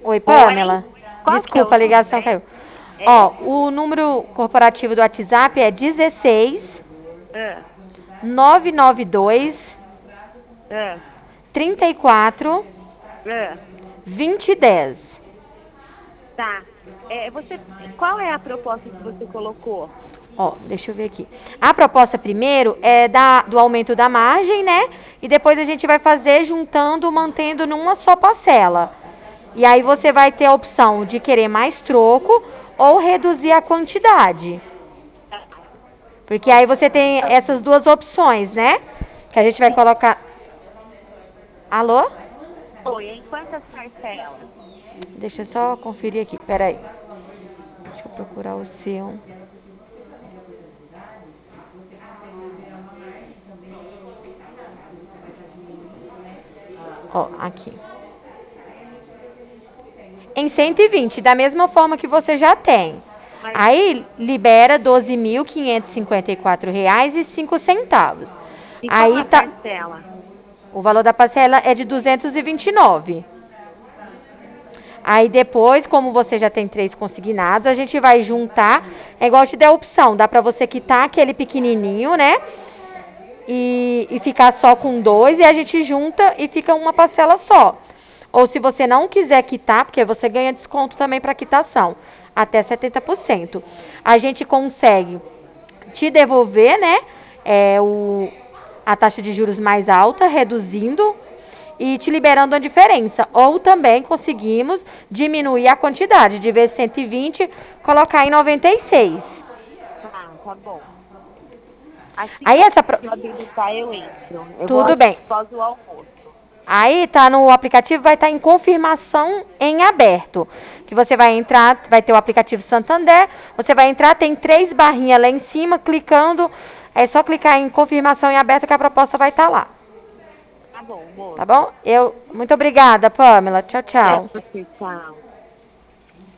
Oi, Oi? Pamela. Qual que é Desculpa, o a número? ligação caiu. É? Ó, o número corporativo do WhatsApp é 16 Ah, 992 ah, 34 ah. 2010. Tá. Qual é a proposta que você colocou? Ó, deixa eu ver aqui. A proposta primeiro é do aumento da margem, né? E depois a gente vai fazer juntando, mantendo numa só parcela. E aí você vai ter a opção de querer mais troco ou reduzir a quantidade. Porque aí você tem essas duas opções, né? Que a gente vai colocar. Alô? Oi, em quantas parcelas? Deixa eu só conferir aqui, peraí. Deixa eu procurar o seu. Ó, aqui. Em 120, da mesma forma que você já tem. Mas Aí libera R$ 12.554,05. e qual Aí a tá, parcela? o valor da parcela é de 229. Aí depois, como você já tem 3 consignados, a gente vai juntar. É igual te der a opção, dá pra você quitar aquele pequenininho, né? E ficar só com 2 e a gente junta e fica uma parcela só. Ou se você não quiser quitar, porque você ganha desconto também para quitação, até 70%. A gente consegue te devolver, né? A taxa de juros mais alta, reduzindo e te liberando a diferença. Ou também conseguimos diminuir a quantidade, de vez 120, colocar em 96. Tá bom. Assim Aí que essa. eu habilitar, eu entro. Eu vou Tudo bem. após o almoço. Aí tá no aplicativo, vai estar em confirmação em aberto. Que você vai entrar, vai ter o aplicativo Santander, você vai entrar, tem 3 barrinhas lá em cima, clicando, é só clicar em confirmação em aberto que a proposta vai estar lá. Tá bom, Tá moça. bom? Muito obrigada, Pamela. Tchau, Até tchau. você, tchau.